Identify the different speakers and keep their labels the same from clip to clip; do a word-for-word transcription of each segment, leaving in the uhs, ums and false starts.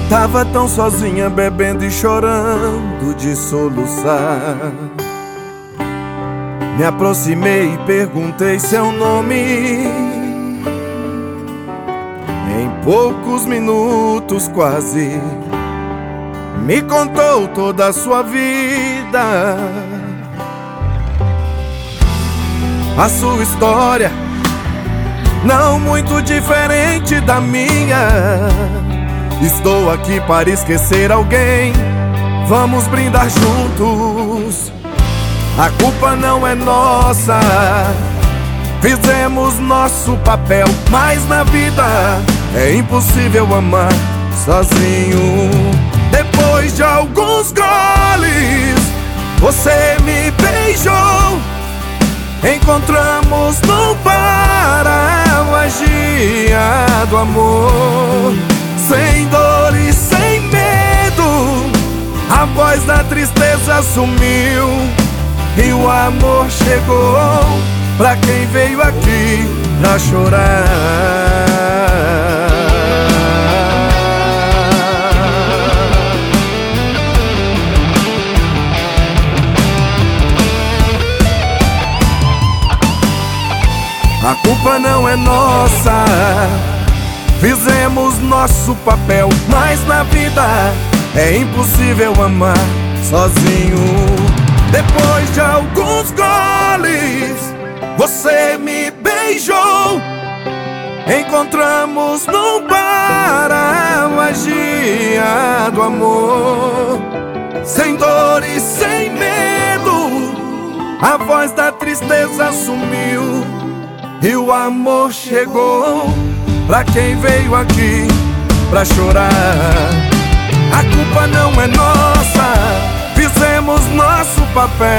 Speaker 1: Tava tão sozinha, bebendo e chorando de soluçar. Me aproximei e perguntei seu nome. Em poucos minutos quase me contou toda a sua vida. A sua história não muito diferente da minha. Estou aqui para esquecer alguém. Vamos brindar juntos. A culpa não é nossa. Fizemos nosso papel, mas na vida é impossível amar sozinho. Depois de alguns goles, você me beijou. Encontramos no bar a magia do amor. Sem dor e sem medo, a voz da tristeza sumiu e o amor chegou pra quem veio aqui pra chorar. A culpa não é nossa. Fizemos nosso papel, mas na vida é impossível amar sozinho. Depois de alguns goles, você me beijou. Encontramos no bar a magia do amor. Sem dor e sem medo, a voz da tristeza sumiu e o amor chegou pra quem veio aqui pra chorar. A culpa não é nossa. Fizemos nosso papel,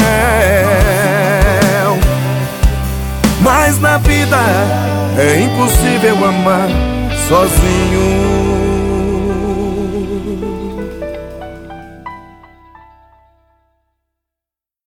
Speaker 1: mas na vida é impossível amar sozinho.